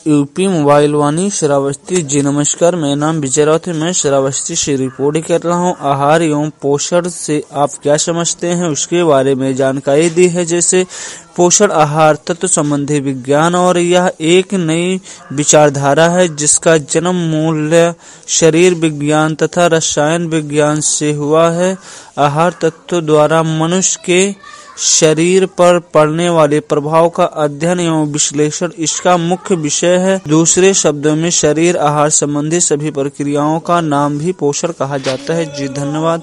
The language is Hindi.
यूपी मोबाइल वाणी श्रावस्ती जी नमस्कार, मेरा नाम विजय राउत है। मैं श्रावस्ती से रिपोर्ट कर रहा हूँ। आहार एवं पोषण से आप क्या समझते हैं उसके बारे में जानकारी दी है। जैसे पोषण आहार तत्व संबंधी विज्ञान, और यह एक नई विचारधारा है जिसका जन्म मूल्य शरीर विज्ञान तथा रसायन विज्ञान से हुआ है। आहार तत्व द्वारा मनुष्य के शरीर पर पड़ने वाले प्रभाव का अध्ययन एवं विश्लेषण इसका मुख्य विषय है। दूसरे शब्दों में शरीर आहार संबंधी सभी प्रक्रियाओं का नाम भी पोषण कहा जाता है। जी धन्यवाद।